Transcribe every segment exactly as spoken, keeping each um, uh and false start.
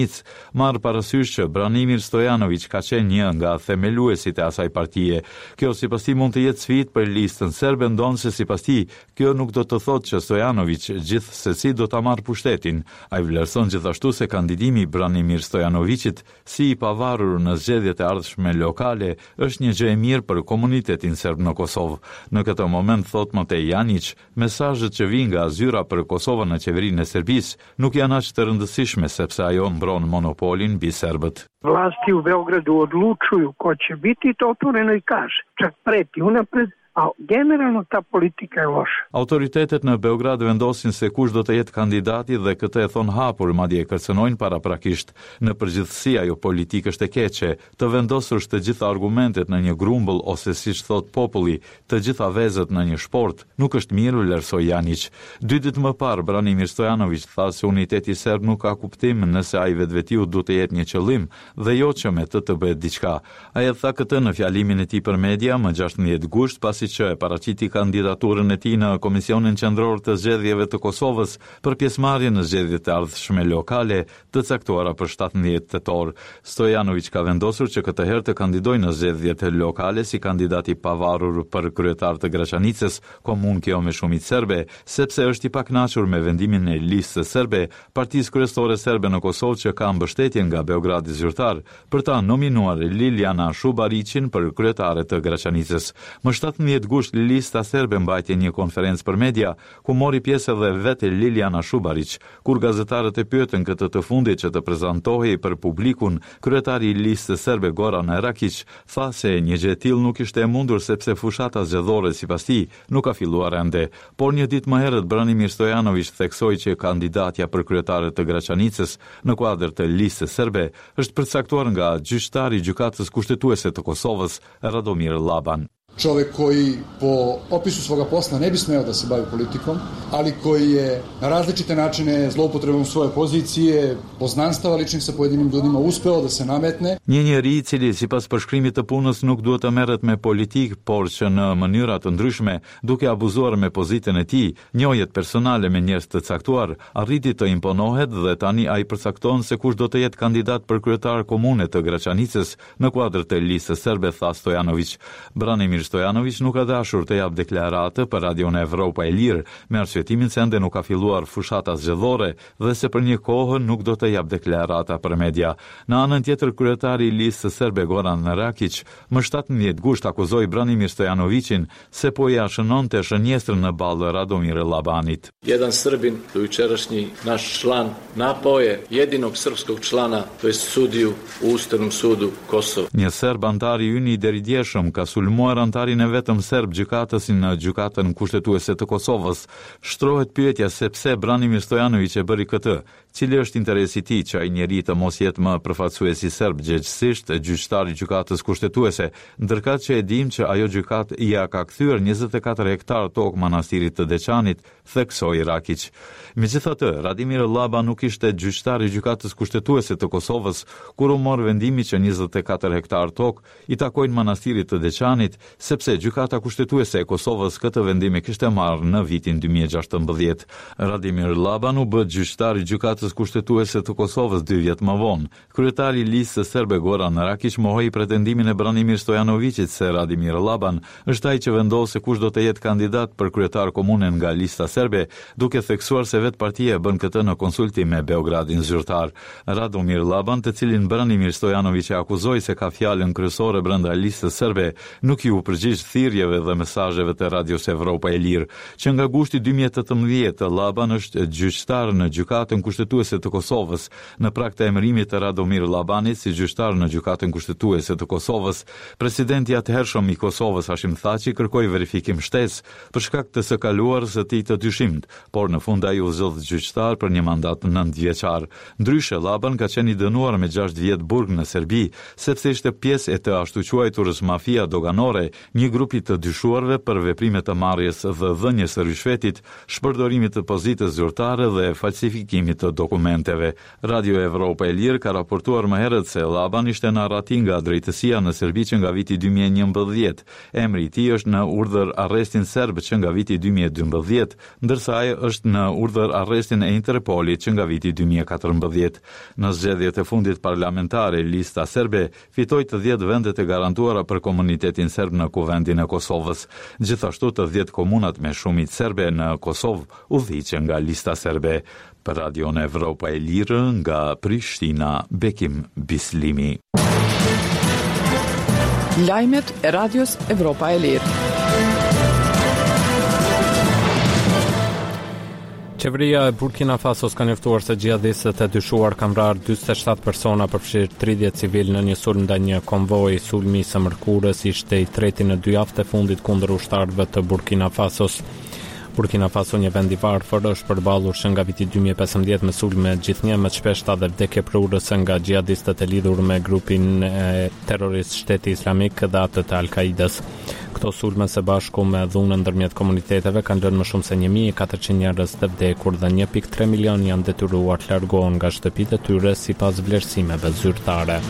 Marr parasysh që Branimir Stojanović ka qenë një nga themeluesit e asaj partie. Kjo sipas tij mund të jetë sfidë për listën serbe, ndonse sipas tij kjo nuk do të thotë që Stojanović gjithsesi do ta marrë pushtetin. Ai vlerëson gjithashtu se kandidimi i Branimir Stojanovićit si i pavarur në zgjedhjet e ardhshme lokale është një gjë e mirë për komunitetin serb në Kosovë. Në këtë moment, thot Matej Janić, mesazhet që vijnë nga zyra për Kosovën në qeverinë e Serbisë nuk janë aq të rëndësishme sepse ajo mbron monopolin mbi serbët. Vlasti u Beogradu odlučuju ko će biti, to otvoreno i kaže. Čak preti unapred, a generalno ta politika je loša. Autoritetet në Beograd vendosin se kush do të jetë kandidati dhe këtë e thon hapur, madje e kërcënojnë paraprakisht. Në përgjithësi ajo politikë është e keqe, të vendosur të gjitha argumentet në një grumbull ose siç thot populli, të gjitha vezët në një shport, nuk është mirë, vlerësoi Janić. Dy ditë më parë Branimir Stojanović tha se uniteti serb nuk ka kuptim nëse ai vetvetiu duhet të jetë një qëllim dhe jo që me të të bëhet diçka. Ai e tha këtë në fjalimin e tij për media më gjashtëdhjetë gusht pas si që e paraqiti kandidaturën e tij në Komisionin Qendror të Zgjedhjeve të Kosovës për pjesëmarrje në zgjedhjet e ardhshme lokale të caktuara për shtatëmbëdhjetë tetor. Stojanović ka vendosur që këtë herë të kandidojë në zgjedhjet lokale si kandidat i pavarur për kryetar të Graçanicës, komunë kjo me shumicë serbe, sepse është i pakënaqur me vendimin e listës serbe, Partisë Kryesore Serbe në Kosovë që ka mbështetje nga Beogradi zyrtar për ta nominuar Liljana Shubarićin për kryetare të Graçanicës. Më shtatëmbëdhjetë gusht lista serbe mbajtje një konferencë për media, ku mori pjesë edhe vetë Liljana Shubarić. Kur gazetarët e pyetën këtë të fundit që të prezantohej për publikun, kryetari i listës serbe Goran Erakić tha se një gjë e tillë nuk ishte e mundur sepse fushata zgjedhore sipas tij nuk ka filluar ende. Por një ditë më herët Branimir Stojanović theksoi që kandidatja për kryetare të Graçanicës në kuadër të listës serbe është përcaktuar nga gjyqtari i Gjykatës Kushtetuese të Kosovës, Radomir Laban. Čovek koji po opisu svoga posla ne bi smeo da se bavi politikom, ali koji je na različite načine zloupotrebom svoje pozicije, poznanstava ličnih sa pojedinim ljudima uspeo da se nametne. Një njeri i cili sipas përshkrimit të punës nuk duhet të merret me politik, por që në mënyra të ndryshme, duke abuzuar me pozitën e tij, njohjet personale me njerëz të caktuar, arriti të imponohet dhe tani ai përcakton se kush do të jetë kandidat për kryetar komune të Graçanicës në kuadër të listës serbe, tha Stojanović. Branimir Stojanović nuk ka dashur të jap deklarate për Radion Evropa e Lirë, me arsyetimin se ende nuk ka filluar fushata zgjedhore dhe se për një kohë nuk do të jap deklarata për media. Në anën tjetër, kryetari i listës serbe Goran Erakić më shtatëmbëdhjetë gusht akuzoi Branimir Stojanovićin se po ja shënonte shënjestrën në ballë Radomir Labanit. Jedan Srbin, jučerašnji naš član, napao je jedinog srpskog člana, to jest sudiju u Ustavnom sudu Kosova. Një serb antar i yni i deridjeshëm ka sulmuar antarin e vetëm serb gjykatësin në Gjykatën Kushtetuese të Kosovës. Shtrohet pyetja se pse Branimir Stojanović e bëri këtë. Cili është interesi i tij që ai njeri të mos jetë më përfaqësuesi serb gjithsesi gjyqtar i Gjykatës Kushtetuese, ndërkëtë që e dim që ajo gjykatë i ja ka kthyer njëzet e katër hektar tokë manastirit të Deçanit, theksoi Erakić. Megjithatë, Radimir Llaba nuk ishte gjyqtar i Gjykatës Kushtetuese të Kosovës kur u mor vendimi që njëzet e katër hektar tokë i takojnë manastirit të Deçanit, sepse Gjykata Kushtetuese e Kosovës këtë vendim e kishte marrë në vitin dy mijë e gjashtëmbëdhjetë. Radimir Llaba u bë gjyqtar i Gjykatës Kushtetuese të Kosovës dy vjet më vonë. Kryetari i listës serbe Goran Erakić mohoi pretendimin e Branimir Stojanovićit se Radimir Llaban është ai që vendos se kush do të jetë kandidat për kryetar komune nga lista serbe, duke theksuar se vetë partia bën këtë në konsultim me Beogradin zyrtar. Radomir Llaban, të cilin Branimir Stojanović e akuzoi se ka fjalën kryesore brenda listës serbe, nuk ju përgjigj thirrjeve dhe mesazheve të Radios Evropa e Lirë, që nga gushti dy mijë e tetëmbëdhjetë Llaban është gjyqtar në Gjykatën Kushtetuese të Kosovës. Në prag të emërimit të Radomir Llabanit si gjyqtar në Gjykatën Kushtetuese të Kosovës, presidenti i atëhershëm i Kosovës Hashim Thaçi kërkoi verifikim shtesë për shkak të së kaluarës së tij të dyshimt, por në fund ai u zgjodh gjyqtar për një mandat nëntë vjeçar. Ndryshe, Llaban ka qenë i dënuar me gjashtë vjet burg në Serbi, sepse ishte pjesë e të ashtu quajturës mafia doganore, një grupi të dyshuarve për veprime të marrjes dhe dhënies së rishvetit, shpërdorimit të pozitës zyrtare dhe falsifikimit të dokumenteve. Radio Evropa e Lirë ka raportuar më herët se Llaban ishte në arratin nga drejtësia në Serbi që nga viti dy mijë e njëmbëdhjetë. Emri i tij është në urdhër arrestin serb që nga viti dy mijë e dymbëdhjetë, ndërsa ai është në urdhër arrestin e Interpolit që nga viti dy mijë e katërmbëdhjetë. Në zgjedhjet e fundit parlamentare, lista serbe fitoi të dhjetë vendet e garantuara për komunitetin serb në Kuvendin e Kosovës. Gjithashtu të dhjetë komunat me shumicë serbe në Kosovë udhëhiqen nga lista serbe. Për Radion Evropa e Lirë nga Prishtina, Bekim Bislimi. Lajmet e Radios Evropa e Lirë. Qeveria e Burkina Fasos ka njoftuar se xhihadistët e dyshuar kanë vrarë njëzet e shtatë persona, përfshirë tridhjetë civil në një sulm ndaj një konvoi. Sulmi i së mërkurës ishte i treti në dy javët e fundit kundër ushtarëve të Burkina Fasos. Burkina Faso, një vend i varfër, është përballur që nga viti dy mijë e pesëmbëdhjetë me sulme gjithnjë më të shpeshta dhe vdekje prurëse nga xhihadistët e lidhur me grupin e terrorist Shteti Islamik dhe atë të Al-Kaidas. Këto sulme së bashku me dhunën ndërmjet komuniteteve kanë lënë më shumë se një mijë e katërqind njerëz të vdekur dhe një pikë tre milion janë detyruar të largohen nga shtëpitë e tyre sipas vlerësimeve zyrtare.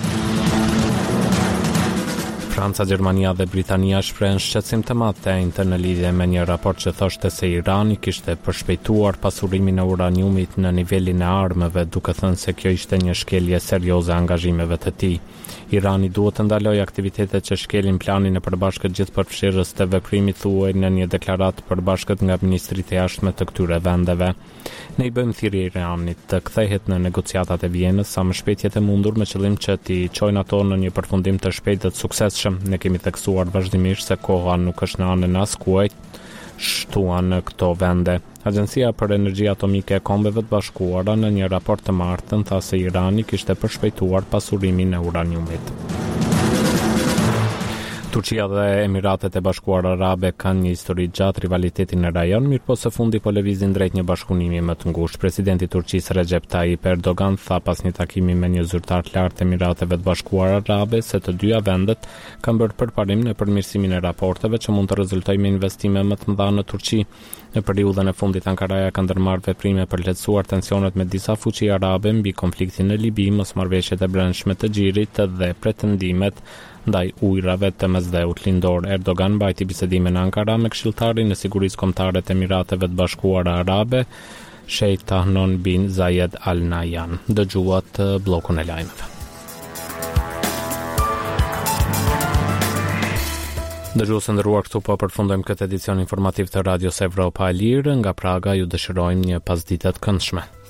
Franca, Gjermania dhe Britania shprehen shqetësim të madh të enjtë në lidhje me një raport që thoshte se Irani kishte përshpejtuar pasurimin e uraniumit në nivelin e armëve, duke thënë se kjo ishte një shkelje serioze angazhimeve të tij. Irani duhet të ndalojë aktivitetet që shkelin planin e përbashkët gjithëpërfshirës të veprimit, thuaj në një deklaratë përbashkët nga ministrit e jashtme të këtyre vendeve. Ne i bëjmë thirrje Iranit të kthehet në negociatat e Vienës sa më shpejt jetë e mundur me qëllim që t'i çojnë ato në një përfundim të shpejtë dhe të suksesshëm. Ne kemi theksuar vazhdimisht se koha nuk është në anën as kuaj shtuan në këto vende. Agjencia për Energji Atomike e Kombeve të Bashkuara në një raport të martën tha se Irani kishte përshpejtuar pasurimin e uraniumit. Turqia dhe Emiratet e Bashkuara Arabe kanë një histori gjatë rivalitetin në rajon, mirëpo së fundi po lëvizin drejt një bashkëpunimi më të ngushtë. Presidenti i Turqisë Recep Tayyip Erdogan tha pas një takimi me një zyrtar të lartë të Emirateve të Bashkuara Arabe se të dyja vendet kanë bërë përparim në përmirësimin e raporteve që mund të rezultojë me investime më të mëdha në Turqi. Në periudhën e fundit Ankaraja ka ndërmarrë veprime për lehtësuar tensionet me disa fuqi arabe mbi konfliktin në Libi, mosmarrëveshjet e brendshme të Xhirit dhe pretendimet ndaj ujrave të mesdheut lindor. Erdogan mbajti bisedime në Ankara me këshilltarin e sigurisë kombëtare të Emirateve të Bashkuara Arabe, Sheikh Tahnon bin Zayed Al Nahyan. Dëgjuat bllokun e lajmeve. Dëgjues të nderuar, këtu po përfundojmë këtë edicion informativ të Radios Evropa e Lirë. Nga Praga ju dëshirojmë një pasditë të këndshme.